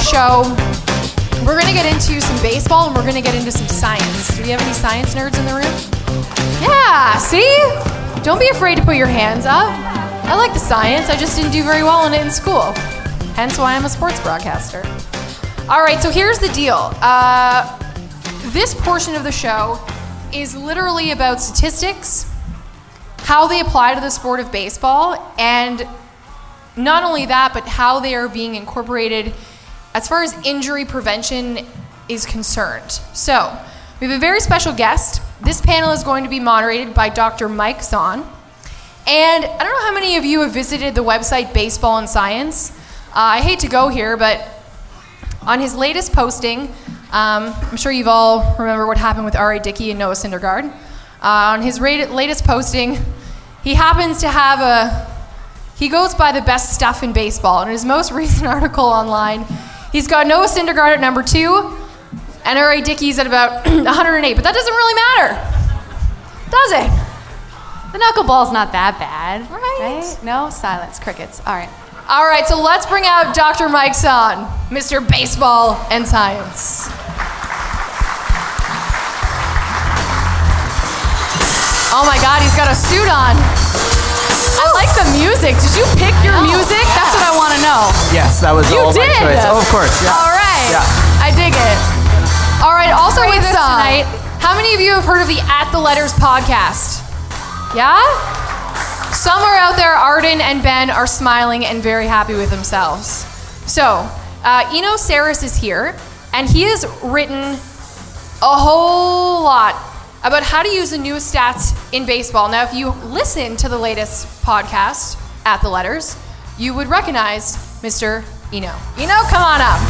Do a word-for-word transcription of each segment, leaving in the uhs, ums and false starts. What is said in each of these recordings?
show, we're going to get into some baseball and we're going to get into some science. Do we have any science nerds in the room? Yeah, see? Don't be afraid to put your hands up. I like the science. I just didn't do very well in it in school. Hence why I'm a sports broadcaster. All right, so here's the deal. Uh, this portion of the show is literally about statistics, how they apply to the sport of baseball, and not only that, but how they are being incorporated as far as injury prevention is concerned. So, we have a very special guest. This panel is going to be moderated by Doctor Mike Zahn. And I don't know how many of you have visited the website Baseball and Science. Uh, I hate to go here, but on his latest posting, um, I'm sure you've all remember what happened with R A. Dickey and Noah Syndergaard. Uh, on his ra- latest posting, he happens to have a, he goes by the best stuff in baseball. In his most recent article online, he's got Noah Syndergaard at number two, and R A. Dickey's at about one hundred eight, but that doesn't really matter, does it? The knuckleball's not that bad, right? right? No? Silence, crickets. All right. All right, so let's bring out Doctor Mike Zahn, Mister Baseball and Science. Oh my God, he's got a suit on. I like the music. Did you pick your music? That's what I want to know. Yes, that was you all did. my choice. Oh, of course. Yeah. All right. Yeah. I dig it. All right, also with us uh, tonight, how many of you have heard of the At the Letters podcast? Yeah? Some are out there. Arden and Ben are smiling and very happy with themselves. So, uh, Eno Saris is here, and he has written a whole lot about how to use the newest stats in baseball. Now, if you listen to the latest podcast, At the Letters, you would recognize Mister Eno. Eno, come on up.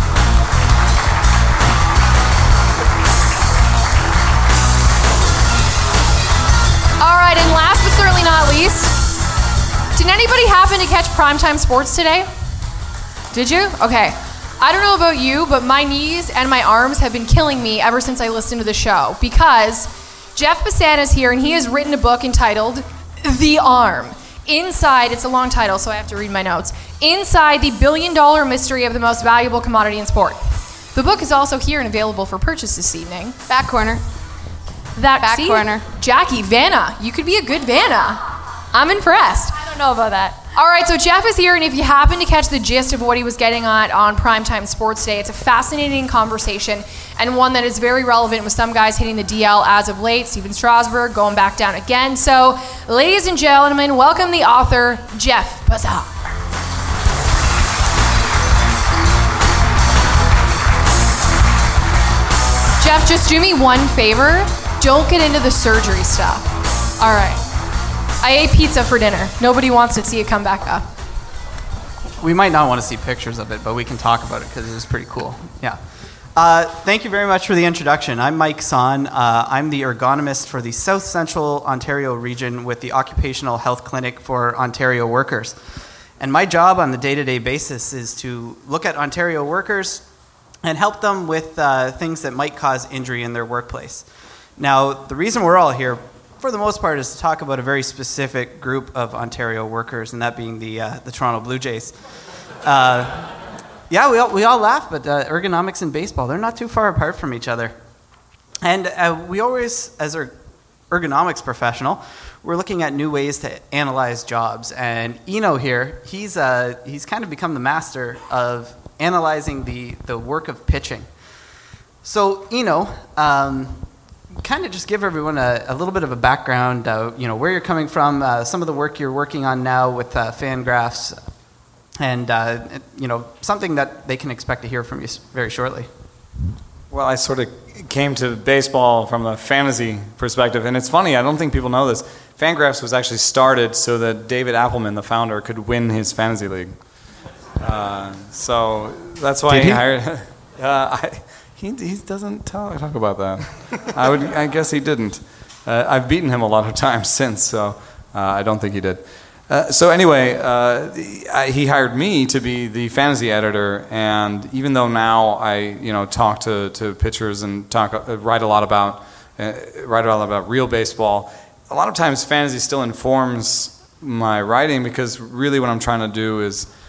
All right, and last but certainly not least, did anybody happen to catch Primetime Sports today? Did you? Okay. I don't know about you, but my knees and my arms have been killing me ever since I listened to the show because Jeff Bassan is here and he has written a book entitled The Arm. Inside, it's a long title, so I have to read my notes. Inside the billion dollar mystery of the most valuable commodity in sport. The book is also here and available for purchase this evening. Back corner. That Back see, corner. Jackie, Vanna, you could be a good Vanna. I'm impressed. I don't know about that. All right, so Jeff is here, and if you happen to catch the gist of what he was getting at on Primetime Sports Day, it's a fascinating conversation and one that is very relevant with some guys hitting the D L as of late. Steven Strasburg going back down again. So, ladies and gentlemen, welcome the author, Jeff Bassan. Jeff, just do me one favor. Don't get into the surgery stuff. All right. I ate pizza for dinner. Nobody wants to see it come back up. We might not want to see pictures of it, but we can talk about it because it was pretty cool. Yeah. Uh, thank you very much for the introduction. I'm Mike Zahn. Uh, I'm the ergonomist for the South Central Ontario region with the Occupational Health Clinic for Ontario Workers. And my job on the day-to-day basis is to look at Ontario workers and help them with uh, things that might cause injury in their workplace. Now, the reason we're all here, for the most part, is to talk about a very specific group of Ontario workers, and that being the uh, the Toronto Blue Jays. Uh, yeah, we all, we all laugh, but uh, ergonomics and baseball, they're not too far apart from each other. And uh, we always, as an ergonomics professional, we're looking at new ways to analyze jobs. And Eno here, he's uh, he's kind of become the master of analyzing the, the work of pitching. So, Eno, um, kind of just give everyone a, a little bit of a background, uh, you know, where you're coming from, uh, some of the work you're working on now with uh, Fangraphs, and, uh, you know, something that they can expect to hear from you very shortly. Well, I sort of came to baseball from a fantasy perspective, and it's funny, I don't think people know this. Fangraphs was actually started so that David Appelman, the founder, could win his fantasy league. Uh, so that's why Did he he? hired... Uh, I, he, he doesn't tell, talk about that. I would, I guess he didn't. Uh, I've beaten him a lot of times since, so uh, I don't think he did. Uh, so anyway, uh, I, he hired me to be the fantasy editor, and even though now I, you know, talk to, to pitchers and talk, uh, write a lot about, uh, write a lot about real baseball, a lot of times fantasy still informs my writing because really what I'm trying to do is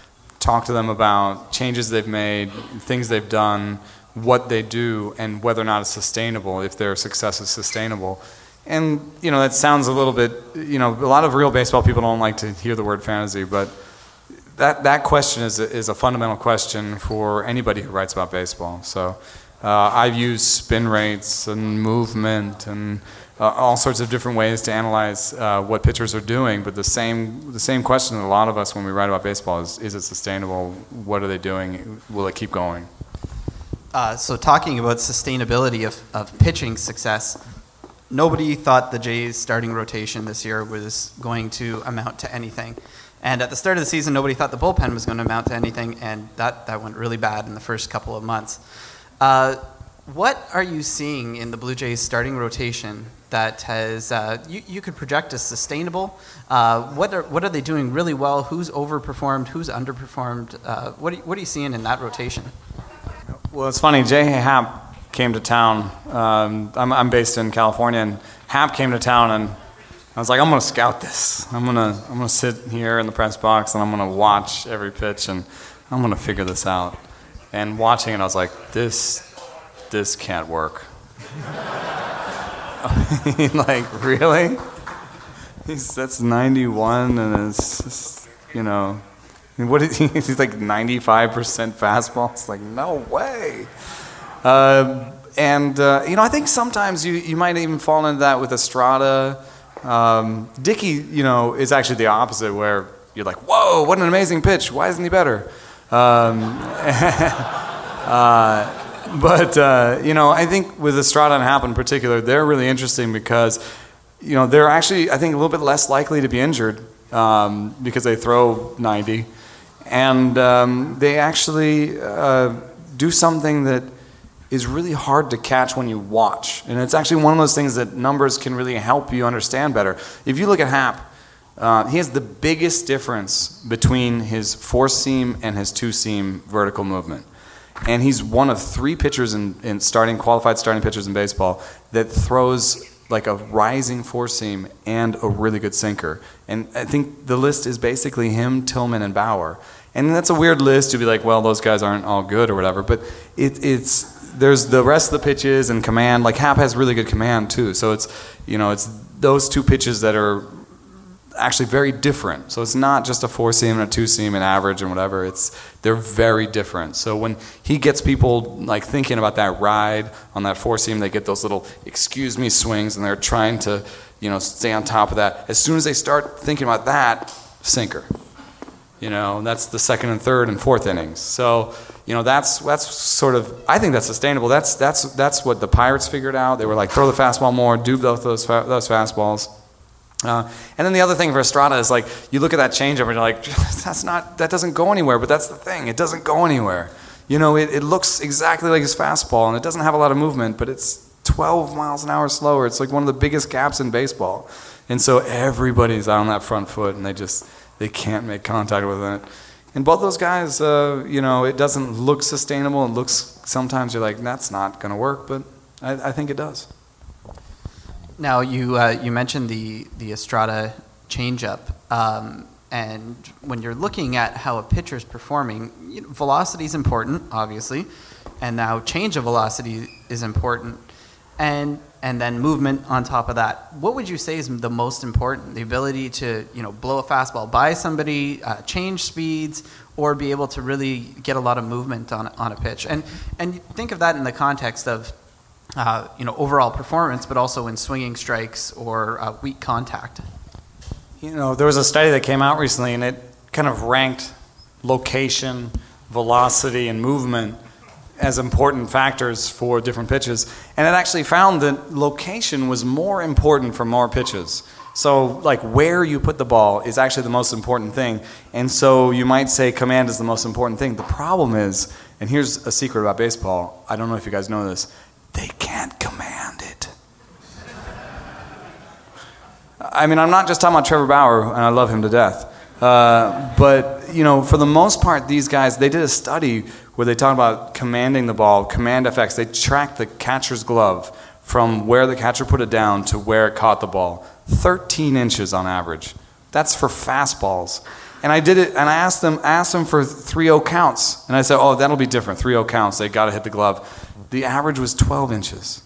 talk to them about changes they've made, things they've done, what they do, and whether or not it's sustainable, if their success is sustainable. And, you know, that sounds a little bit, you know, a lot of real baseball people don't like to hear the word fantasy, but that, that question is a, is a fundamental question for anybody who writes about baseball. So uh, I've used spin rates and movement and uh, all sorts of different ways to analyze uh, what pitchers are doing, but the same the same question that a lot of us when we write about baseball is, is it sustainable? What are they doing? Will it keep going? Uh, so talking about sustainability of, of pitching success, nobody thought the Jays' starting rotation this year was going to amount to anything. And at the start of the season, nobody thought the bullpen was going to amount to anything, and that, that went really bad in the first couple of months. Uh, what are you seeing in the Blue Jays' starting rotation that has uh, you, you could project as sustainable? Uh, what are what are they doing really well? Who's overperformed? Who's underperformed? Uh, what are, what are you seeing in that rotation? Well, it's funny. Jay Happ came to town. Um, I'm, I'm based in California, and Happ came to town, and I was like, I'm going to scout this. I'm going to I'm going to sit here in the press box, and I'm going to watch every pitch, and I'm going to figure this out. And watching it, I was like, this this can't work. Like, really? He's, that's ninety-one, and it's just, you know, what is he? He's like ninety-five percent fastball. It's like, no way. Uh, and, uh, you know, I think sometimes you, you might even fall into that with Estrada. Um, Dickey, you know, is actually the opposite, where you're like, whoa, what an amazing pitch. Why isn't he better? Um, uh, but, uh, you know, I think with Estrada and Happ in particular, they're really interesting because, you know, they're actually, I think, a little bit less likely to be injured um, because they throw ninety. And um, they actually uh, do something that is really hard to catch when you watch. And it's actually one of those things that numbers can really help you understand better. If you look at Happ, uh, he has the biggest difference between his four-seam and his two-seam vertical movement. And he's one of three pitchers in, in starting qualified starting pitchers in baseball that throws like a rising four-seam and a really good sinker. And I think the list is basically him, Tillman, and Bauer. And that's a weird list to be like, well, those guys aren't all good or whatever. But it, it's there's the rest of the pitches and command. Like Happ has really good command too. So it's, you know, it's those two pitches that are actually very different. So it's not just a four-seam and a two-seam and average and whatever. It's they're very different. So when he gets people like thinking about that ride on that four-seam, they get those little excuse me swings, and they're trying to, you know, stay on top of that. As soon as they start thinking about that, sinker. You know, that's the second and third and fourth innings. So, you know, that's that's sort of, I think that's sustainable. That's that's that's what the Pirates figured out. They were like, throw the fastball more, do both those fa- those fastballs. Uh, and then the other thing for Estrada is like, you look at that changeup and you're like, that's not, that doesn't go anywhere. But that's the thing, it doesn't go anywhere. You know, it, it looks exactly like his fastball, and it doesn't have a lot of movement, but it's twelve miles an hour slower. It's like one of the biggest gaps in baseball. And so everybody's out on that front foot, and they just, they can't make contact with it. And both those guys, uh, you know, it doesn't look sustainable. It looks, sometimes you're like, that's not going to work, but I, I think it does. Now, you uh, you mentioned the, the Estrada changeup, um, and when you're looking at how a pitcher's performing, you know, velocity is important, obviously, and now change of velocity is important, and and then movement on top of that. What would you say is the most important? The ability to, you know, blow a fastball by somebody, uh, change speeds, or be able to really get a lot of movement on on a pitch, and and think of that in the context of, Uh, you know, overall performance, but also in swinging strikes or uh, weak contact. You know, there was a study that came out recently, and it kind of ranked location, velocity, and movement as important factors for different pitches. And it actually found that location was more important for more pitches. So, like, where you put the ball is actually the most important thing. And so you might say command is the most important thing. The problem is, and here's a secret about baseball, I don't know if you guys know this, they can't command it. I mean, I'm not just talking about Trevor Bauer, and I love him to death. Uh, but, you know, for the most part, these guys, they did a study where they talked about commanding the ball, command effects. They tracked the catcher's glove from where the catcher put it down to where it caught the ball. thirteen inches on average. That's for fastballs. And I did it, and I asked them, asked them for three oh counts. And I said, oh, that'll be different, three oh counts. They got to hit the glove. The average was twelve inches.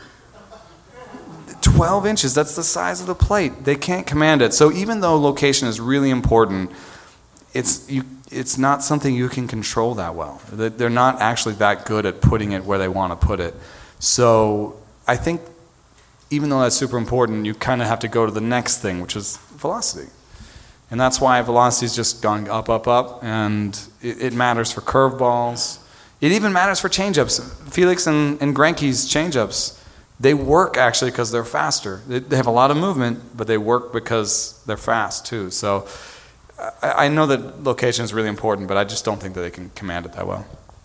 twelve inches, that's the size of the plate. They can't command it. So even though location is really important, it's you, it's not something you can control that well. They're not actually that good at putting it where they want to put it. So I think even though that's super important, you kind of have to go to the next thing, which is velocity. And that's why velocity is just going up, up, up, and it, it matters for curveballs. It even matters for changeups. Felix and, and Greinke's changeups, they work actually because they're faster. They, they have a lot of movement, but they work because they're fast too. So I, I know that location is really important, but I just don't think that they can command it that well.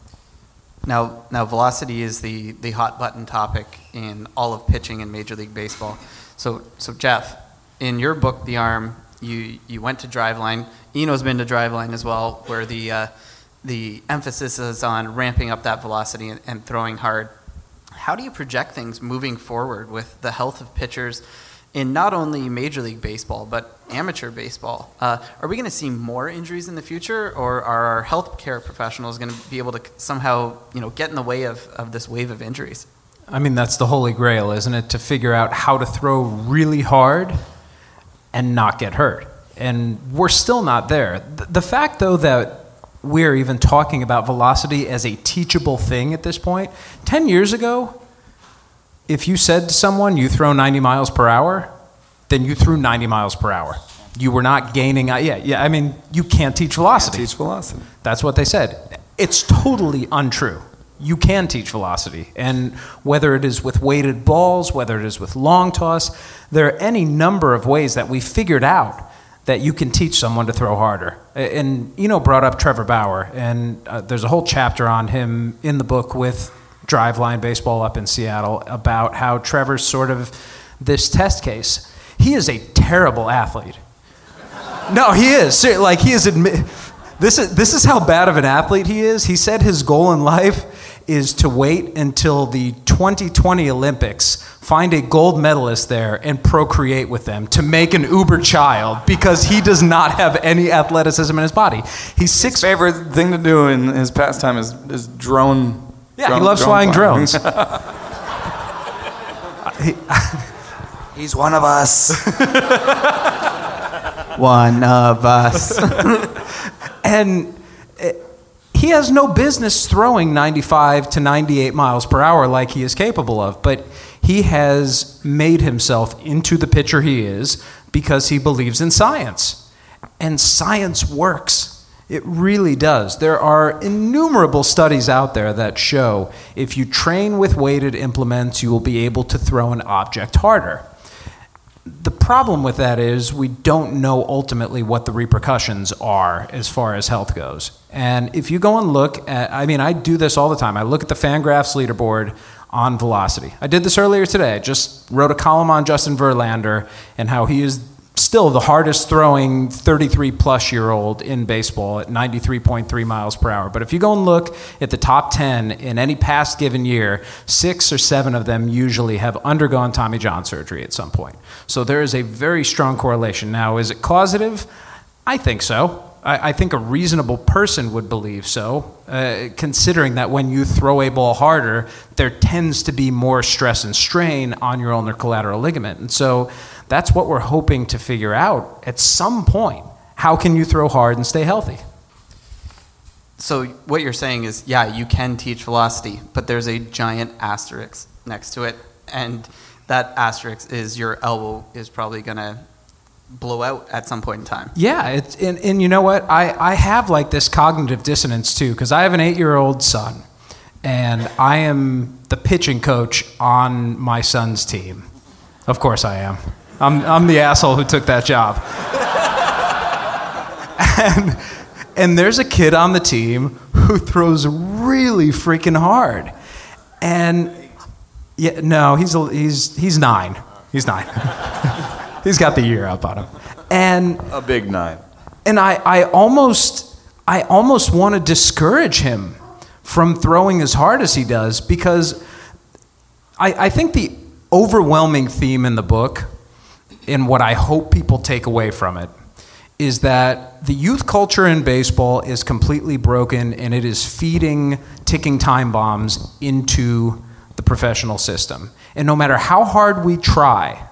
Now, now velocity is the, the hot button topic in all of pitching in Major League Baseball. So, so Jeff, in your book, The Arm, you, you went to Driveline. Eno's been to Driveline as well, where the uh, the emphasis is on ramping up that velocity and, and throwing hard. How do you project things moving forward with the health of pitchers in not only Major League Baseball, but amateur baseball? Uh, are we going to see more injuries in the future, or are our healthcare professionals going to be able to somehow, you know, get in the way of, of this wave of injuries? I mean, that's the holy grail, isn't it? To figure out how to throw really hard and not get hurt. And we're still not there. The, the fact, though, that we're even talking about velocity as a teachable thing at this point. Ten years ago, if you said to someone, you throw ninety miles per hour, then you threw ninety miles per hour. You were not gaining, yeah, yeah. I mean, you can't teach velocity. Can't teach velocity. That's what they said. It's totally untrue. You can teach velocity. And whether it is with weighted balls, whether it is with long toss, there are any number of ways that we figured out that you can teach someone to throw harder. And Eno brought up Trevor Bauer, and uh, there's a whole chapter on him in the book with Driveline Baseball up in Seattle about how Trevor's sort of this test case. He is a terrible athlete. No, he is. Like, he is admit. This is this is how bad of an athlete he is. He said his goal in life is to wait until the twenty twenty Olympics, find a gold medalist there, and procreate with them to make an uber child, because he does not have any athleticism in his body. He's six. His favorite thing to do in his pastime is, is drone. Yeah, drone, he loves drone flying flying. drones. he, He's one of us. One of us. and it, he has no business throwing ninety-five to ninety-eight miles per hour like he is capable of, but he has made himself into the pitcher he is because he believes in science. And science works. It really does. There are innumerable studies out there that show if you train with weighted implements, you will be able to throw an object harder. The problem with that is we don't know ultimately what the repercussions are as far as health goes. And if you go and look at, I mean, I do this all the time. I look at the Fangraphs leaderboard on velocity. I did this earlier today. I just wrote a column on Justin Verlander and how he is still the hardest throwing thirty-three plus year old in baseball at ninety-three point three miles per hour. But if you go and look at the top ten in any past given year, six or seven of them usually have undergone Tommy John surgery at some point. So there is a very strong correlation. Now, is it causative? I think so. I, I think a reasonable person would believe so, uh, considering that when you throw a ball harder, there tends to be more stress and strain on your ulnar collateral ligament. And so that's what we're hoping to figure out at some point. How can you throw hard and stay healthy? So what you're saying is, yeah, you can teach velocity, but there's a giant asterisk next to it, and that asterisk is your elbow is probably going to blow out at some point in time. Yeah, it's, and, and you know what? I, I have like this cognitive dissonance too, because I have an eight-year-old son, and I am the pitching coach on my son's team. Of course I am. I'm, I'm the asshole who took that job. and, and there's a kid on the team who throws really freaking hard. And yeah, no, he's a, he's he's nine. He's nine. He's got the year up on him. And a big nine. And I, I almost I almost want to discourage him from throwing as hard as he does, because I, I think the overwhelming theme in the book, and what I hope people take away from it, is that the youth culture in baseball is completely broken, and it is feeding ticking time bombs into the professional system. And no matter how hard we try,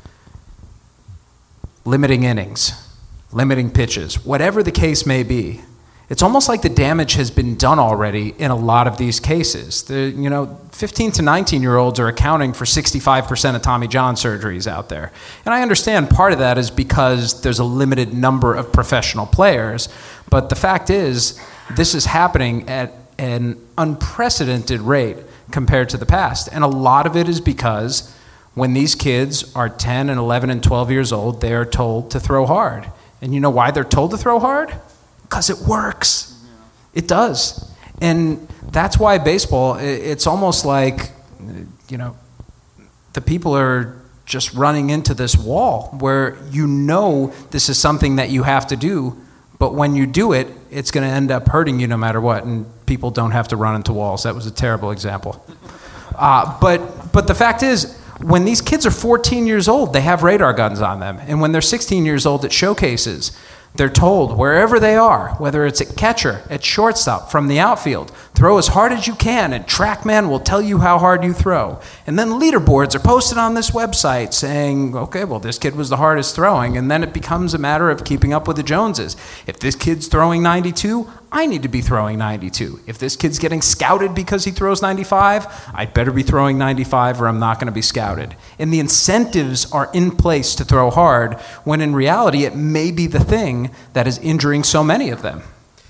limiting innings, limiting pitches, whatever the case may be, it's almost like the damage has been done already in a lot of these cases. The, you know, fifteen to nineteen-year-olds are accounting for sixty-five percent of Tommy John surgeries out there. And I understand part of that is because there's a limited number of professional players, but the fact is, this is happening at an unprecedented rate compared to the past. And a lot of it is because when these kids are ten and eleven and twelve years old, they are told to throw hard. And you know why they're told to throw hard? Because it works. It does. And that's why baseball, it's almost like, you know, the people are just running into this wall where you know this is something that you have to do, but when you do it, it's going to end up hurting you no matter what. And people don't have to run into walls. That was a terrible example. Uh, but but the fact is, when these kids are fourteen years old, they have radar guns on them. And when they're sixteen years old at showcases, they're told wherever they are, whether it's at catcher, at shortstop, from the outfield, throw as hard as you can, and TrackMan will tell you how hard you throw. And then leaderboards are posted on this website saying, okay, well, this kid was the hardest throwing, and then it becomes a matter of keeping up with the Joneses. If this kid's throwing ninety-two, I need to be throwing ninety-two. If this kid's getting scouted because he throws ninety-five, I'd better be throwing ninety-five or I'm not going to be scouted. And the incentives are in place to throw hard, when in reality it may be the thing that is injuring so many of them.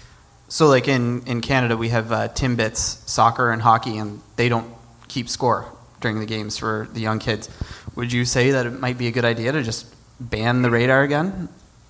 So like in, in Canada, we have uh, Timbits, soccer and hockey, and they don't keep score during the games for the young kids. Would you say that it might be a good idea to just ban the radar again?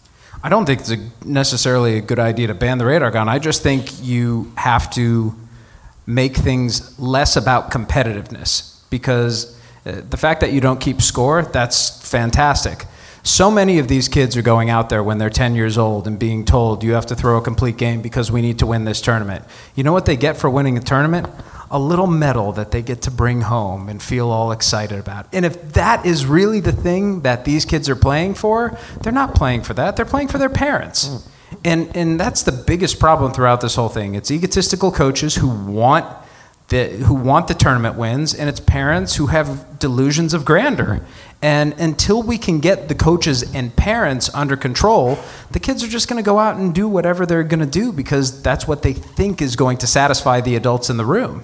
I don't think it's a necessarily a good idea to ban the radar gun. I just think you have to make things less about competitiveness, because uh, the fact that you don't keep score, that's fantastic. So many of these kids are going out there when they're ten years old and being told, you have to throw a complete game because we need to win this tournament. You know what they get for winning a tournament? A little medal that they get to bring home and feel all excited about. And if that is really the thing that these kids are playing for, they're not playing for that. They're playing for their parents. Mm. And and that's the biggest problem throughout this whole thing. It's egotistical coaches who want the who want the tournament wins, and it's parents who have delusions of grandeur. And until we can get the coaches and parents under control, the kids are just going to go out and do whatever they're going to do because that's what they think is going to satisfy the adults in the room.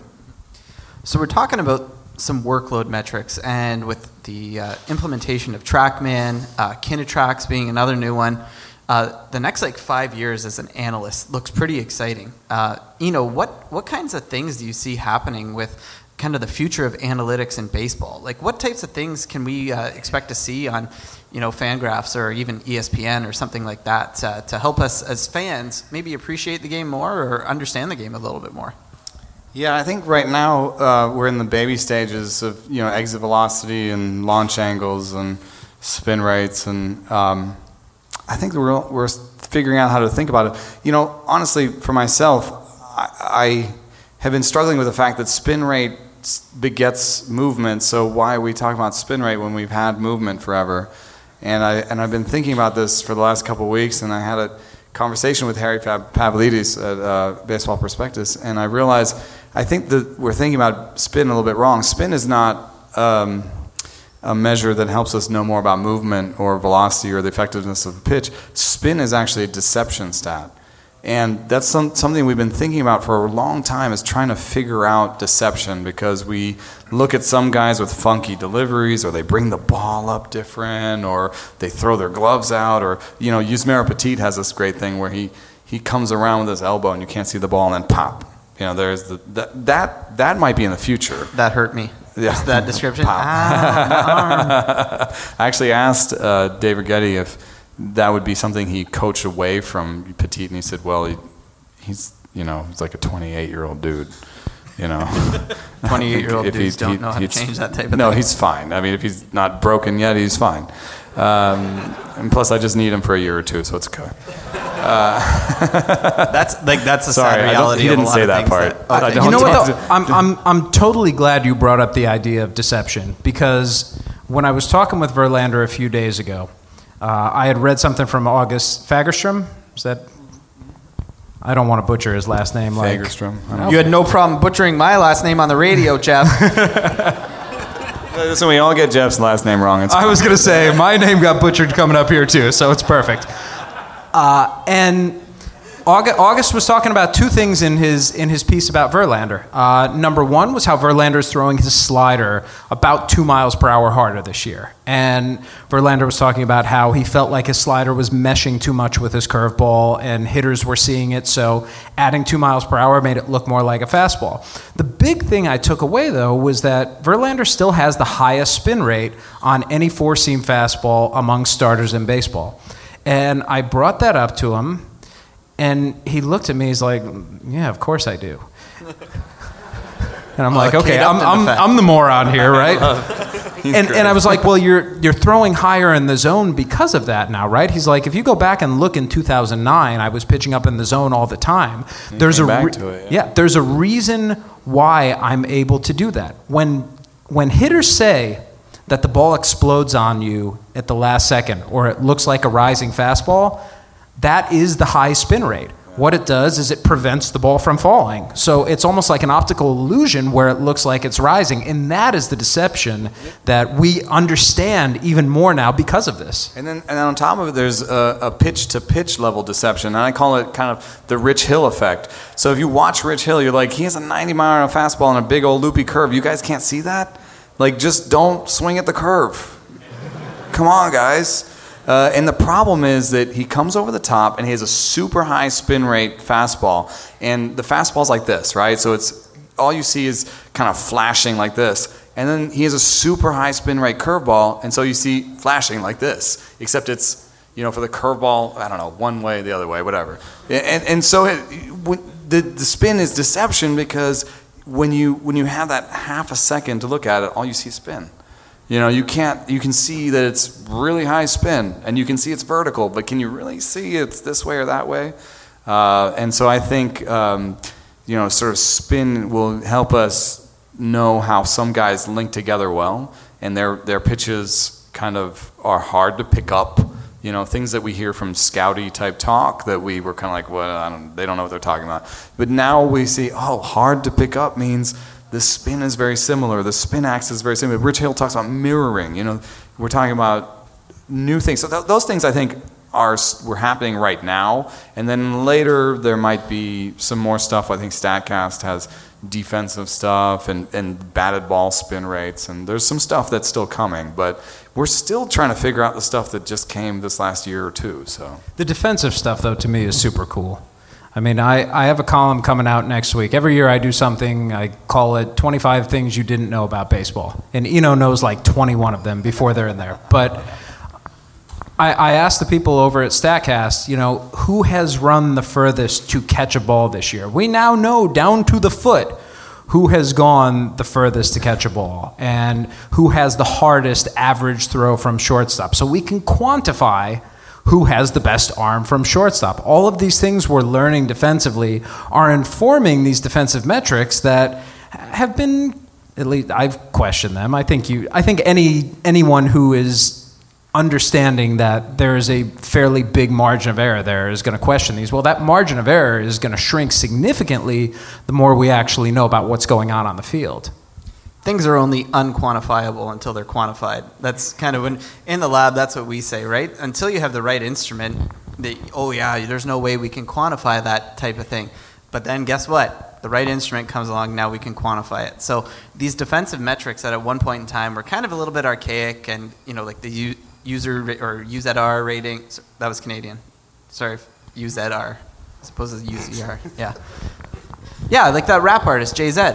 So we're talking about some workload metrics, and with the uh, implementation of TrackMan, uh, Kinetrax being another new one, uh, the next like five years as an analyst looks pretty exciting. Uh, you know, what what kinds of things do you see happening with kind of the future of analytics in baseball? Like, what types of things can we uh, expect to see on, you know, Fangraphs or even E S P N or something like that uh, to help us as fans maybe appreciate the game more or understand the game a little bit more? Yeah, I think right now uh, we're in the baby stages of, you know, exit velocity and launch angles and spin rates, and um, I think we're we're figuring out how to think about it. You know, honestly, for myself, I, I have been struggling with the fact that spin rate begets movement. So why are we talking about spin rate when we've had movement forever? And I and I've been thinking about this for the last couple of weeks, and I had a conversation with Harry Pavlidis at uh, Baseball Prospectus, and I realized I think that we're thinking about spin a little bit wrong. Spin is not um, a measure that helps us know more about movement or velocity or the effectiveness of a pitch. Spin is actually a deception stat. And that's some, something we've been thinking about for a long time, is trying to figure out deception, because we look at some guys with funky deliveries, or they bring the ball up different, or they throw their gloves out, or, you know, Yusmeiro Petit has this great thing where he, he comes around with his elbow and you can't see the ball, and then pop. You know, there's the, that, that, that might be in the future. That hurt me. Yeah. Just that description. Pop. Ah, I actually asked uh, David Getty if that would be something he coached away from Petit, and he said, well, he, he's, you know, he's like a twenty-eight-year-old dude, you know. twenty-eight-year-old If dudes he- don't he- know how to he's- change that type of No, thing. he's fine. I mean, if he's not broken yet, he's fine. Um, and plus, I just need him for a year or two, so it's okay. That's like that's the Sorry, sad I don't- reality he of a didn't lot say of that things part. that- I okay. don't You know what, talk though? to- I'm, I'm, I'm totally glad you brought up the idea of deception, because when I was talking with Verlander a few days ago, Uh, I had read something from August Fagerstrom. Is that? I don't want to butcher his last name. Like Fagerstrom. You had no problem butchering my last name on the radio, Jeff. So we all get Jeff's last name wrong. It's I was going to say, my name got butchered coming up here too, so it's perfect. Uh, and August, August was talking about two things in his in his piece about Verlander. Uh, number one was how Verlander is throwing his slider about two miles per hour harder this year. And Verlander was talking about how he felt like his slider was meshing too much with his curveball, and hitters were seeing it, so adding two miles per hour made it look more like a fastball. The big thing I took away, though, was that Verlander still has the highest spin rate on any four-seam fastball among starters in baseball. And I brought that up to him, and he looked at me, he's like, yeah, of course I do. And I'm like, okay, I'm, I'm, I'm the moron here, right? and, and I was like, well, you're you're throwing higher in the zone because of that now, right? He's like, if you go back and look in two thousand nine, I was pitching up in the zone all the time. You there's a back re- to it, yeah. yeah, there's a reason why I'm able to do that. When when hitters say that the ball explodes on you at the last second, or it looks like a rising fastball, that is the high spin rate. What it does is it prevents the ball from falling. So it's almost like an optical illusion where it looks like it's rising. And that is the deception that we understand even more now because of this. And then, and then on top of it, there's a, a pitch-to-pitch level deception. And I call it kind of the Rich Hill effect. So if you watch Rich Hill, you're like, he has a ninety mile an hour fastball and a big old loopy curve. You guys can't see that? Like, just don't swing at the curve. Come on, guys. Uh, and the problem is that he comes over the top and he has a super high spin rate fastball. And the fastball's like this, right? So it's all you see is kind of flashing like this. And then he has a super high spin rate curveball, and so you see flashing like this, except it's, you know, for the curveball, I don't know, one way, the other way, whatever. And, and so it, the, the spin is deception because when you, when you have that half a second to look at it, all you see is spin. You know, you can't, you can see that it's really high spin, and you can see it's vertical, but can you really see it's this way or that way? Uh, and so I think, um, you know, sort of spin will help us know how some guys link together well, and their their pitches kind of are hard to pick up. You know, things that we hear from scouty type talk that we were kind of like, well, I don't, they don't know what they're talking about. But now we see, oh, hard to pick up means the spin is very similar. The spin axis is very similar. Rich Hill talks about mirroring. You know, we're talking about new things. So th- those things I think are were happening right now. And then later there might be some more stuff. I think StatCast has defensive stuff and, and batted ball spin rates. And there's some stuff that's still coming. But we're still trying to figure out the stuff that just came this last year or two. So the defensive stuff, though, to me is super cool. I mean, I, I have a column coming out next week. Every year I do something, I call it twenty-five things you didn't know about baseball. And Eno knows like twenty-one of them before they're in there. But I, I asked the people over at StatCast, you know, who has run the furthest to catch a ball this year? We now know down to the foot who has gone the furthest to catch a ball and who has the hardest average throw from shortstop. So we can quantify who has the best arm from shortstop. All of these things we're learning defensively are informing these defensive metrics that have been, at least I've questioned them. I think you, I think any anyone who is understanding that there is a fairly big margin of error there is going to question these. Well, that margin of error is going to shrink significantly the more we actually know about what's going on on the field. Things are only unquantifiable until they're quantified. That's kind of when, in the lab, that's what we say, right? Until you have the right instrument, the, oh yeah, there's no way we can quantify that type of thing. But then guess what? The right instrument comes along, now we can quantify it. So these defensive metrics that at one point in time were kind of a little bit archaic and, you know, like the u- user or U Z R rating, that was Canadian. Sorry, U Z R, as opposed to U Z R, yeah. Yeah, like that rap artist, Jay Z.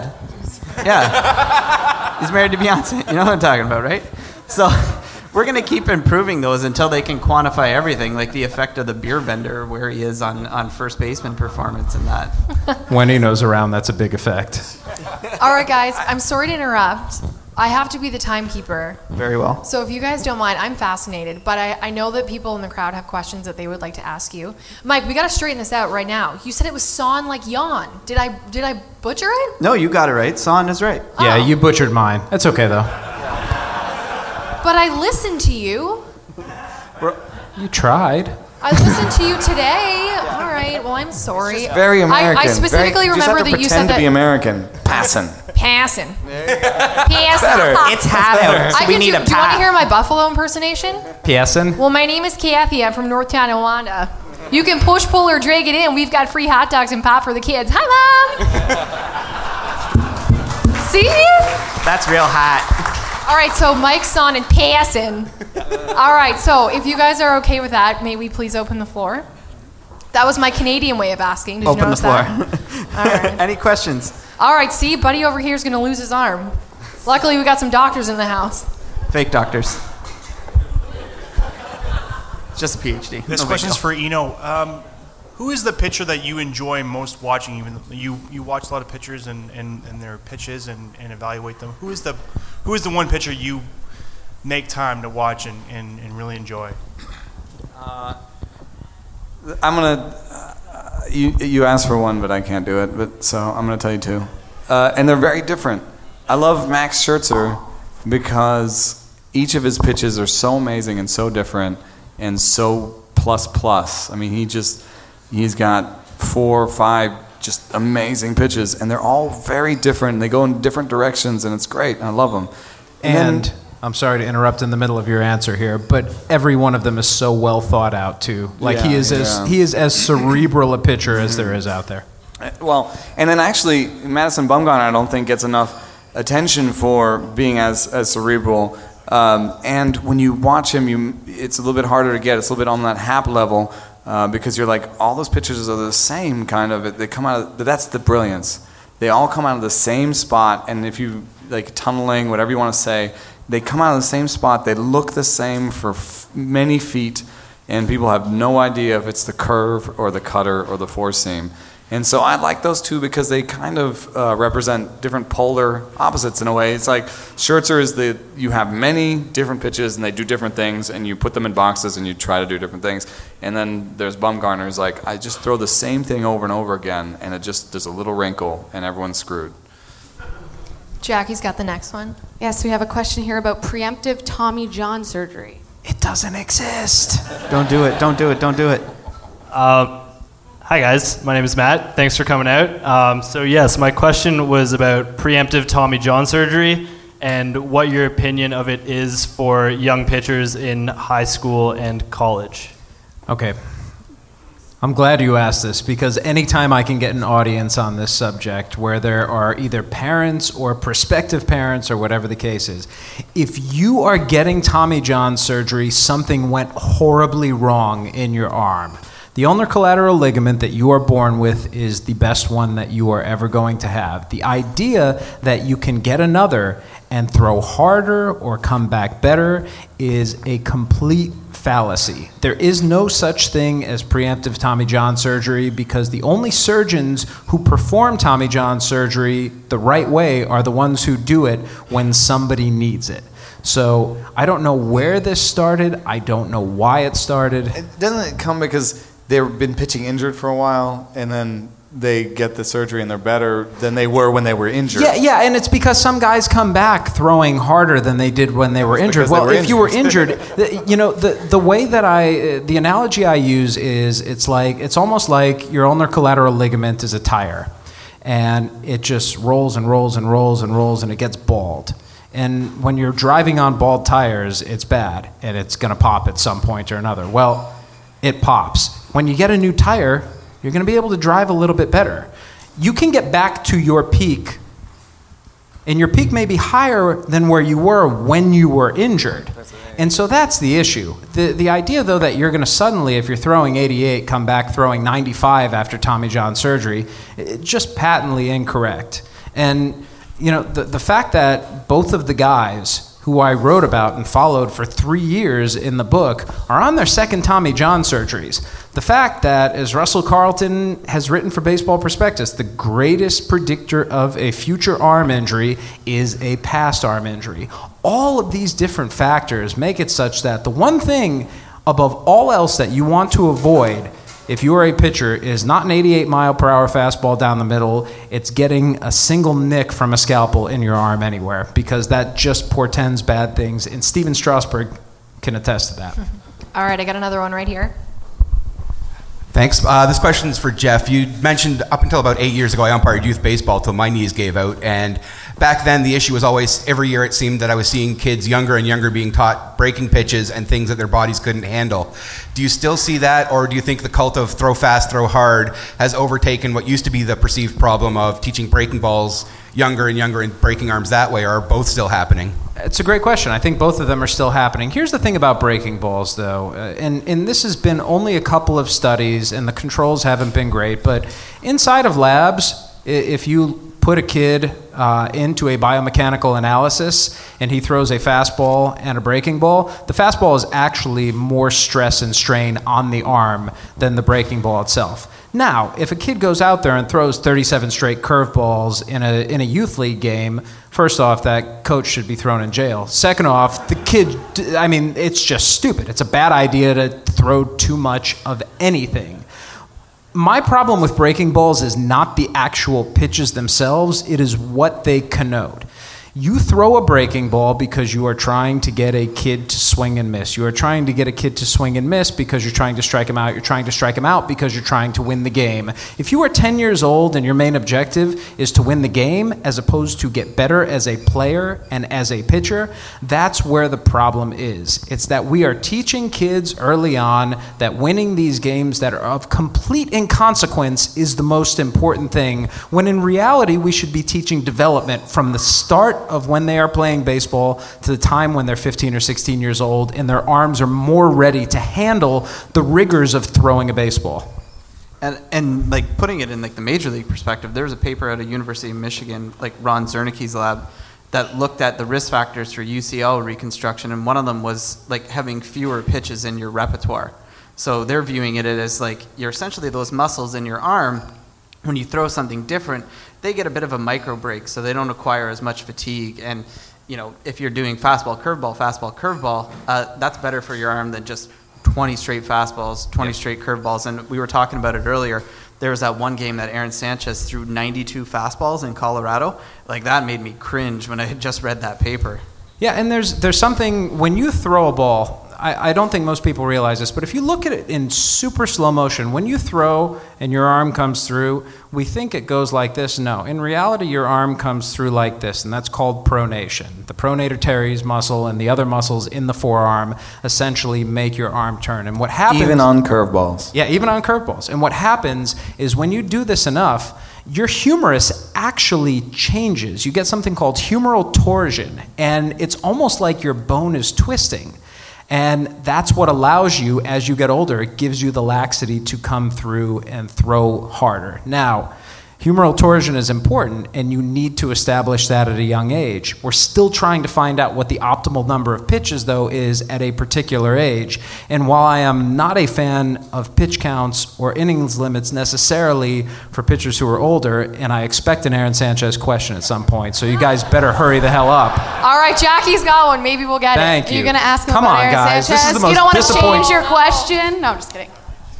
Yeah, he's married to Beyonce. You know what I'm talking about, right? So we're going to keep improving those until they can quantify everything, like the effect of the beer vendor, where he is on, on first baseman performance and that. When Eno's around, that's a big effect. All right, guys, I'm sorry to interrupt. I have to be the timekeeper. Very well. So if you guys don't mind, I'm fascinated, but I, I know that people in the crowd have questions that they would like to ask you. Mike, we got to straighten this out right now. You said it was Son like yawn. Did I did I butcher it? No, you got it right. Son is right. Yeah, Oh. you butchered mine. That's okay, though. But I listened to you. We're, You tried. I listened to you today. All right. Well, I'm sorry. Very American. I, I specifically Very, remember you that you said pretend to that. be American. Passin'. Passing. Passing. Better. It's hot out, so I we can need do, a do you want to pat. hear my Buffalo impersonation? Piasin? Well, my name is Kathy. I'm from North Tonawanda. You can push, pull, or drag it in. We've got free hot dogs and pop for the kids. Hi, Mom. See? That's real hot. All right, so Mike's on and passing. All right, so if you guys are okay with that, may we please open the floor? That was my Canadian way of asking. Did Open you the notice floor. that? All right. Any questions? All right, see, Buddy over here is going to lose his arm. Luckily, we got some doctors in the house. Fake doctors. Just a PhD. This No question big is for Eno. Um, who is the pitcher that you enjoy most watching? Even though you you watch a lot of pitchers and, and, and their pitches and, and evaluate them. Who is the who is the one pitcher you make time to watch and, and, and really enjoy? Uh, I'm gonna. Uh, you you asked for one, but I can't do it. But so I'm gonna tell you two, uh, and they're very different. I love Max Scherzer because each of his pitches are so amazing and so different and so plus plus. I mean, he just he's got four or five just amazing pitches, and they're all very different. They go in different directions, and it's great. I love them. And, And then, I'm sorry to interrupt in the middle of your answer here, but every one of them is so well thought out too. Like he Yeah, is as yeah. he is as cerebral a pitcher as there is out there. well, and then actually, Madison Bumgarner, I don't think gets enough attention for being as as cerebral. Um, and when you watch him, you it's a little bit harder to get. It's a little bit on that Hap level uh, because you're like, all those pitches are the same kind of. They come out of, but that's the brilliance. They all come out of the same spot, and if you like tunneling, whatever you want to say, they come out of the same spot. They look the same for f- many feet, and people have no idea if it's the curve or the cutter or the four seam. And so I like those two because they kind of uh, represent different polar opposites in a way. It's like Scherzer is the, you have many different pitches and they do different things and you put them in boxes and you try to do different things. And then there's Bumgarner who's like, I just throw the same thing over and over again and it just, there's a little wrinkle and everyone's screwed. Jackie's got the next one. Yes, we have a question here about preemptive Tommy John surgery. It doesn't exist. Don't do it. Don't do it. Don't do it. Um, hi guys, my name is Matt. Thanks for coming out. Um, so yes, my question was about preemptive Tommy John surgery and what your opinion of it is for young pitchers in high school and college. Okay. I'm glad you asked this because anytime I can get an audience on this subject where there are either parents or prospective parents or whatever the case is, if you are getting Tommy John surgery, something went horribly wrong in your arm. The ulnar collateral ligament that you are born with is the best one that you are ever going to have. The idea that you can get another and throw harder or come back better is a complete fallacy. There is no such thing as preemptive Tommy John surgery because the only surgeons who perform Tommy John surgery the right way are the ones who do it when somebody needs it. So I don't know where this started. I don't know why it started. Doesn't it come because they've been pitching injured for a while and then they get the surgery and they're better than they were when they were injured? Yeah, yeah, and it's because some guys come back throwing harder than they did when they were injured. because they Well, were if you were injured. injured, the, you know, the the way that I, the analogy I use is it's like, it's almost like your ulnar collateral ligament is a tire, and it just rolls and rolls and rolls and rolls and it gets bald. And when you're driving on bald tires, it's bad, and it's going to pop at some point or another. Well, it pops. When you get a new tire, you're going to be able to drive a little bit better. You can get back to your peak, and your peak may be higher than where you were when you were injured. And so that's the issue. The the idea, though, that you're going to suddenly, if you're throwing eighty-eight, come back throwing ninety-five after Tommy John surgery, it's just patently incorrect. And, you know, the, the fact that both of the guys who I wrote about and followed for three years in the book, are on their second Tommy John surgeries. The fact that, as Russell Carlton has written for Baseball Prospectus, the greatest predictor of a future arm injury is a past arm injury. All of these different factors make it such that the one thing above all else that you want to avoid if you are a pitcher is not an eighty-eight mile per hour fastball down the middle, it's getting a single nick from a scalpel in your arm anywhere, because that just portends bad things, and Steven Strasburg can attest to that. All right, I got another one right here. Thanks. Uh, this question is for Jeff. You mentioned up until about eight years ago, I umpired youth baseball till my knees gave out. And back then, the issue was always, every year it seemed that I was seeing kids younger and younger being taught breaking pitches and things that their bodies couldn't handle. Do you still see that, or do you think the cult of throw fast, throw hard has overtaken what used to be the perceived problem of teaching breaking balls younger and younger and breaking arms that way? Or are both still happening? It's a great question. I think both of them are still happening. Here's the thing about breaking balls, though, uh, and, and this has been only a couple of studies, and the controls haven't been great, but inside of labs, i- if you put a kid uh, into a biomechanical analysis and he throws a fastball and a breaking ball, the fastball is actually more stress and strain on the arm than the breaking ball itself. Now, if a kid goes out there and throws thirty-seven straight curveballs in a in a youth league game, first off, that coach should be thrown in jail. Second off, the kid, I mean, it's just stupid. It's a bad idea to throw too much of anything. My problem with breaking balls is not the actual pitches themselves, it is what they connote. You throw a breaking ball because you are trying to get a kid to swing and miss. You are trying to get a kid to swing and miss because you're trying to strike him out. You're trying to strike him out because you're trying to win the game. If you are ten years old and your main objective is to win the game as opposed to get better as a player and as a pitcher, that's where the problem is. It's that we are teaching kids early on that winning these games that are of complete inconsequence is the most important thing, when in reality we should be teaching development from the start of when they are playing baseball to the time when they're fifteen or sixteen years old and their arms are more ready to handle the rigors of throwing a baseball. And, and like putting it in like the major league perspective, there was a paper out of University of Michigan, like Ron Zernicke's lab, that looked at the risk factors for U C L reconstruction, and one of them was like having fewer pitches in your repertoire. So they're viewing it as like you're essentially those muscles in your arm, when you throw something different, they get a bit of a micro break, so they don't acquire as much fatigue. And you know, if you're doing fastball, curveball, fastball, curveball, uh, that's better for your arm than just twenty straight fastballs, twenty yep. straight curveballs. And we were talking about it earlier. There was that one game that Aaron Sanchez threw ninety-two fastballs in Colorado. Like, that made me cringe when I had just read that paper. Yeah, and there's there's something, when you throw a ball, I, I don't think most people realize this, but if you look at it in super slow motion, when you throw and your arm comes through, we think it goes like this. No, in reality, your arm comes through like this, and that's called pronation. The pronator teres muscle and the other muscles in the forearm essentially make your arm turn. And what happens... Even on curveballs. Yeah, even on curveballs. And what happens is when you do this enough, your humerus actually changes. You get something called humeral torsion, and it's almost like your bone is twisting. And that's what allows you, as you get older, it gives you the laxity to come through and throw harder. Now, humeral torsion is important, and you need to establish that at a young age. We're still trying to find out what the optimal number of pitches, though, is at a particular age. And while I am not a fan of pitch counts or innings limits necessarily for pitchers who are older, and I expect an Aaron Sanchez question at some point, so you guys better hurry the hell up. All right, Jackie's got one. Maybe we'll get Thank it. you. You're going to ask him Come about on, Aaron guys. Sanchez? This is the most you don't want to disappointing- change your question? No, I'm just kidding.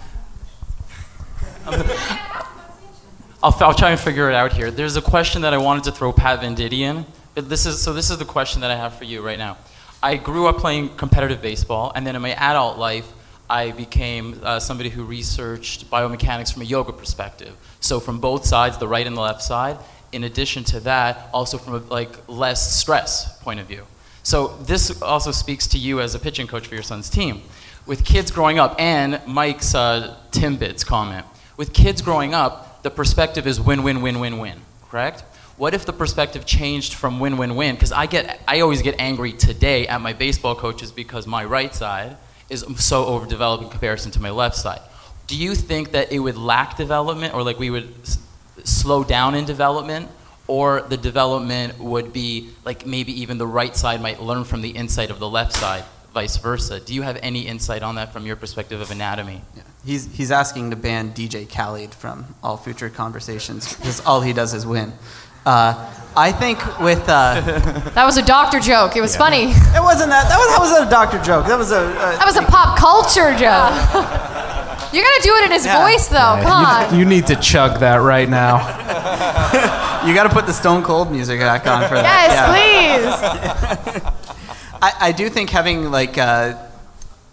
I'll, I'll try and figure it out here. There's a question that I wanted to throw Pat Venditti. But this is, so this is the question that I have for you right now. I grew up playing competitive baseball, and then in my adult life, I became uh, somebody who researched biomechanics from a yoga perspective. So from both sides, the right and the left side. In addition to that, also from a like less stress point of view. So this also speaks to you as a pitching coach for your son's team. With kids growing up, and Mike's uh, Timbits comment, with kids growing up, the perspective is win, win, win, win, win, correct? What if the perspective changed from win, win, win? Because I get, I always get angry today at my baseball coaches because my right side is so overdeveloped in comparison to my left side. Do you think that it would lack development, or like we would s- slow down in development, or the development would be like maybe even the right side might learn from the insight of the left side, vice versa? Do you have any insight on that from your perspective of anatomy? Yeah. He's, he's asking to ban D J Khaled from all future conversations because all he does is win. Uh, I think with... Uh, That was a doctor joke. It was yeah. funny. It wasn't that. That, was, that wasn't a doctor joke. That was a... a That was a pop culture joke. You gotta do it in his Yeah. voice, though. Yeah, Come you, on. you need to chug that right now. You got to put the Stone Cold music back on for Yes, that. Yes, please. I, I do think having like uh,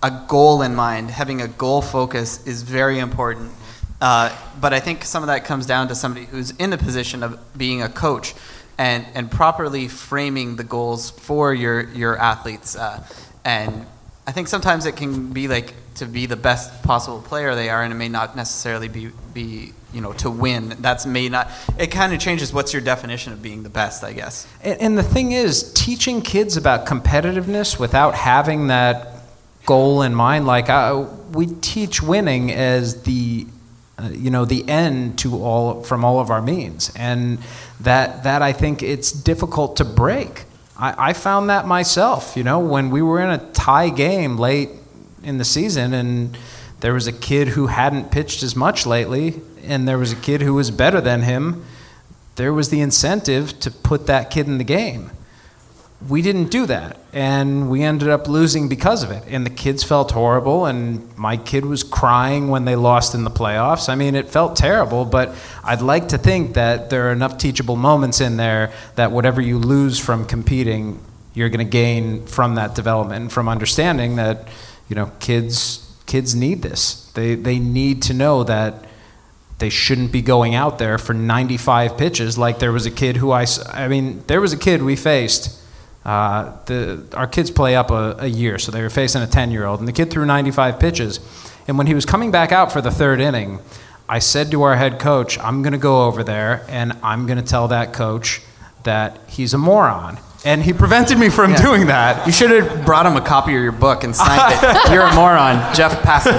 a goal in mind, having a goal focus is very important. Uh, but I think some of that comes down to somebody who's in the position of being a coach and, and properly framing the goals for your, your athletes. Uh, and I think sometimes it can be like to be the best possible player they are, and it may not necessarily be, be you know, to win. That's may not, it kind of changes what's your definition of being the best, I guess. And, and the thing is, teaching kids about competitiveness without having that goal in mind, like uh, we teach winning as the, uh, you know, the end to all, from all of our means. And that, that I think it's difficult to break. I, I found that myself, you know, when we were in a tie game late in the season and there was a kid who hadn't pitched as much lately and there was a kid who was better than him, there was the incentive to put that kid in the game. We didn't do that, and we ended up losing because of it. And the kids felt horrible, and my kid was crying when they lost in the playoffs. I mean, it felt terrible, but I'd like to think that there are enough teachable moments in there that whatever you lose from competing, you're going to gain from that development and from understanding that, you know, kids kids need this. They they need to know that they shouldn't be going out there for ninety-five pitches like there was a kid who I, I mean, there was a kid we faced. Uh, the, our kids play up a, a year, so they were facing a ten-year-old, and the kid threw ninety-five pitches. And when he was coming back out for the third inning, I said to our head coach, I'm going to go over there, and I'm going to tell that coach that he's a moron. And he prevented me from Yeah. doing that. You should have brought him a copy of your book and signed it. You're a moron, Jeff Passan.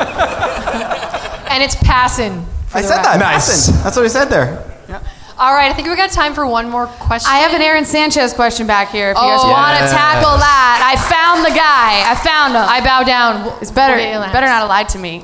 And it's Passan. for I the said record. that, Nice. Passan. That's what I said there. All right, I think we got time for one more question. I have an Aaron Sanchez question back here. If you Oh, guys want to yes. tackle that, I found the guy. I found him. I bow down. it's better. We'll get you last. Better not have lied to me.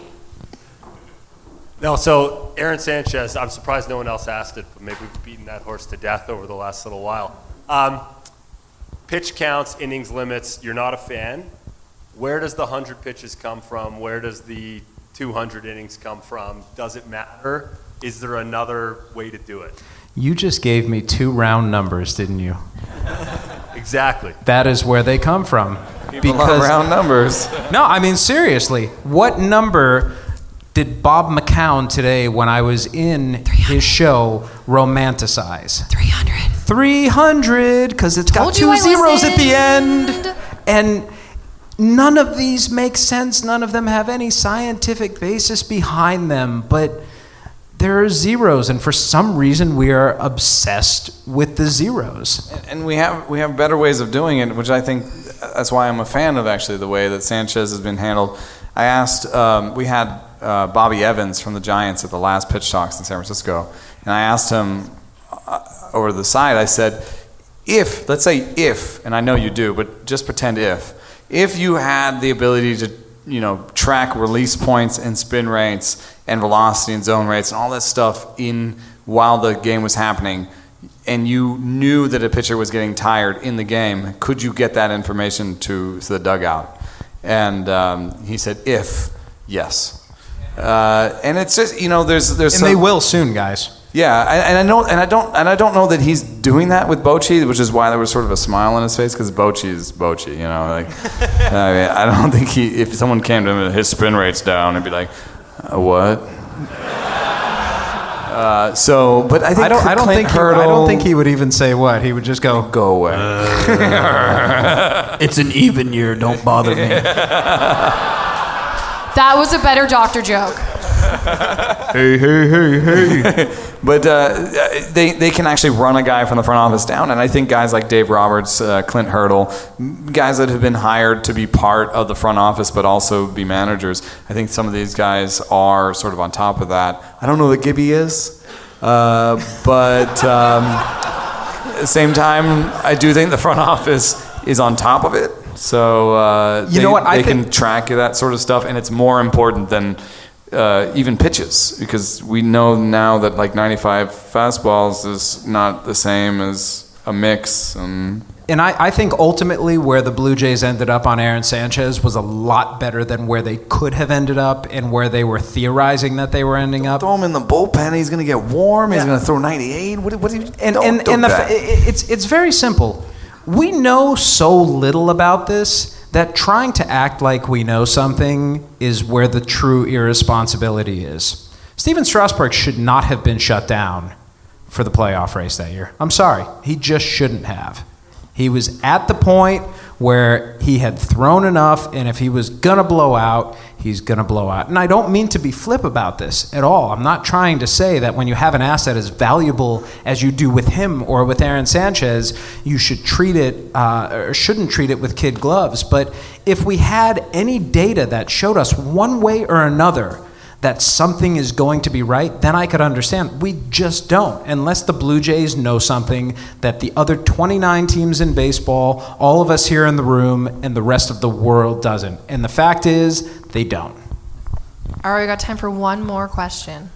No, so Aaron Sanchez, I'm surprised no one else asked it, but maybe we've beaten that horse to death over the last little while. Um, pitch counts, innings limits, you're not a fan. Where does the one hundred pitches come from? Where does the two hundred innings come from? Does it matter? Is there another way to do it? You just gave me two round numbers, didn't you? Exactly. That is where they come from. People love round numbers. No, I mean, seriously, what number did Bob McCown today, when I was in his show, romanticize? three hundred. three hundred, because it's got Told you two I zeros at the listened. end. And none of these make sense. None of them have any scientific basis behind them. But there are zeros, and for some reason we are obsessed with the zeros. And we have we have better ways of doing it, which I think that's why I'm a fan of actually the way that Sanchez has been handled. I asked, um, we had uh, Bobby Evans from the Giants at the last pitch talks in San Francisco, and I asked him uh, over the side, I said, if, let's say if, and I know you do, but just pretend if, if you had the ability to, you know, track release points and spin rates and velocity and zone rates and all that stuff in while the game was happening, and you knew that a pitcher was getting tired in the game, could you get that information to, to the dugout? And um, he said, if, yes. Uh, and it's just, you know, there's there's And some, they will soon, guys. yeah, I- and I know, and I don't, and I don't know that he's doing that with Bochy, which is why there was sort of a smile on his face, because Bochy is Bochy, you know. Like, I mean, I don't think he. If someone came to him and his spin rate's down, he'd be like, uh, "What?" Uh, so, but I think I don't. I don't Clint think. He, Hurdle, I don't think he would even say what. He would just go, go away. It's an even year. Don't bother me. That was a better doctor joke. hey, hey, hey, hey. But uh, they, they can actually run a guy from the front office down. And I think guys like Dave Roberts, uh, Clint Hurdle, guys that have been hired to be part of the front office but also be managers, I think some of these guys are sort of on top of that. I don't know that Gibby is, uh, but um, at the same time, I do think the front office is on top of it. So uh, You they, know what, I they think- can track that sort of stuff, and it's more important than uh, even pitches, because we know now that like ninety-five fastballs is not the same as a mix. And And I, I think ultimately where the Blue Jays ended up on Aaron Sanchez was a lot better than where they could have ended up and where they were theorizing that they were ending up. throw him in the bullpen. He's going to get warm. He's going to throw ninety-eight. What? What? Do you, And don't and, do and the, that. it- it's it's very simple. We know so little about this that trying to act like we know something is where the true irresponsibility is. Steven Strasburg should not have been shut down for the playoff race that year. I'm sorry. He just shouldn't have. He was at the point where he had thrown enough, and if he was going to blow out, he's going to blow out. And I don't mean to be flip about this at all. I'm not trying to say that when you have an asset as valuable as you do with him or with Aaron Sanchez, you should treat it, uh, or shouldn't treat it with kid gloves. But if we had any data that showed us one way or another that something is going to be right, then I could understand. We just don't, unless the Blue Jays know something that the other twenty-nine teams in baseball, all of us here in the room, and the rest of the world doesn't. And the fact is, they don't. All right, we got time for one more question.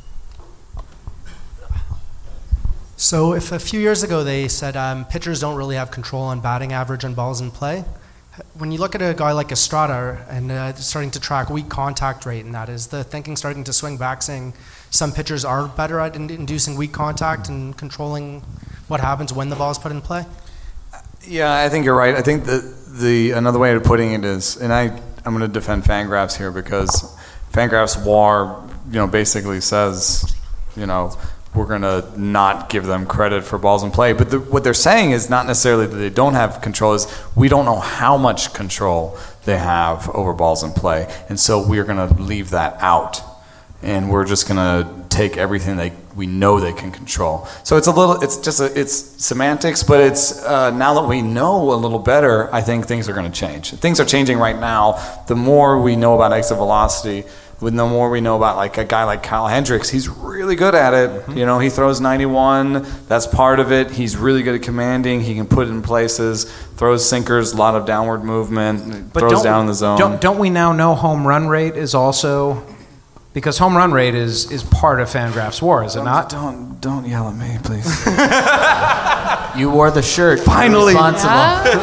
So if a few years ago they said um, pitchers don't really have control on batting average and balls in play, when you look at a guy like Estrada and uh, starting to track weak contact rate, and that is the thinking starting to swing back, saying some pitchers are better at in- inducing weak contact and controlling what happens when the ball is put in play? Yeah, I think you're right. I think the the another way of putting it is, and I I'm going to defend Fangraphs here because Fangraphs W A R, you know, basically says, you know, we're going to not give them credit for balls in play. But the, what they're saying is not necessarily that they don't have control, is we don't know how much control they have over balls in play. And so we're going to leave that out. And we're just going to take everything they we know they can control. So it's a little, it's just, a, it's semantics, but it's, uh, now that we know a little better, I think things are going to change. Things are changing right now. The more we know about exit velocity, with the more we know about like a guy like Kyle Hendricks, he's really good at it. Mm-hmm. You know, he throws ninety-one. That's part of it. He's really good at commanding. He can put it in places, throws sinkers, a lot of downward movement, But throws don't- down in the zone. Don't, don't we now know home run rate is also, because home run rate is, is part of Fangraphs W A R, is it not? Don't don't yell at me, please. You wore the shirt. Finally. Responsible.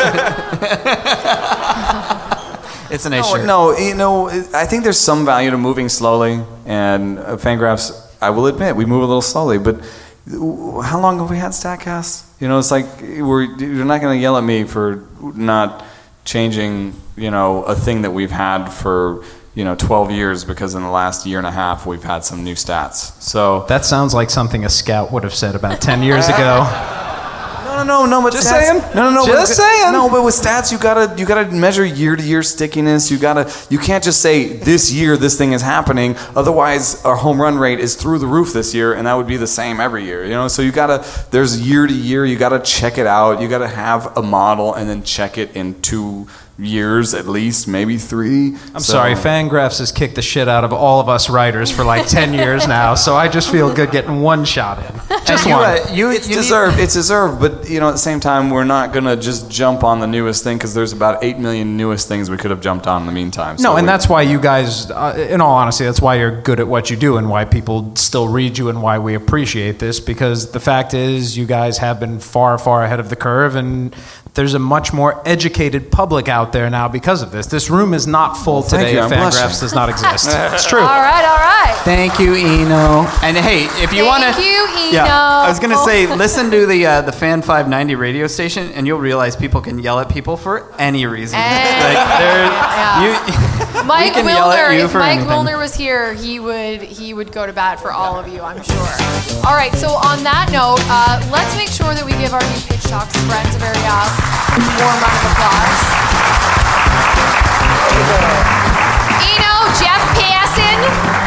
It's a nice no, shirt. no, you know, I think there's some value to moving slowly, and uh, Fangraphs, I will admit, we move a little slowly, but how long have we had StatCast? You know, it's like, we're, you're not going to yell at me for not changing, you know, a thing that we've had for, you know, twelve years, because in the last year and a half, we've had some new stats. So That sounds like something a scout would have said about ten years ago. No, no, no, but Just stats, saying. No, no, no. Just but, saying. No, but with stats, you gotta you gotta measure year to year stickiness. You gotta you can't just say this year this thing is happening. Otherwise, our home run rate is through the roof this year, and that would be the same every year. You know, so you gotta there's year to year. You gotta check it out. You gotta have a model and then check it in two years at least, maybe three. I'm sorry, Fangraphs has kicked the shit out of all of us writers for like ten years now, so I just feel good getting one shot in. Just you, one. uh, you, it's you deserved. It's deserved. But you know, at the same time, we're not gonna just jump on the newest thing, because there's about eight million newest things we could have jumped on in the meantime. So No, and we- that's why you guys, uh, in all honesty, that's why you're good at what you do and why people still read you and why we appreciate this, because the fact is you guys have been far, far ahead of the curve, and there's a much more educated public out there now because of this. This room is not full Thank today you, if I'm Fangraphs blushing. does not exist. It's true. All right, all right. Thank you, Eno. And hey, if you want to, Thank you, Eno. yeah, I was gonna say, listen to the uh, the Fan five ninety radio station, and you'll realize people can yell at people for any reason. Eh, like, they're- yeah. you, Mike we can yell at Wilner, you if for Mike anything. Wilner was here, he would he would go to bat for all of you, I'm sure. All right, so on that note, uh, let's make sure that we give our new Pitch Talks friends a very uh, warm round of applause. Eno, Jeff Passan,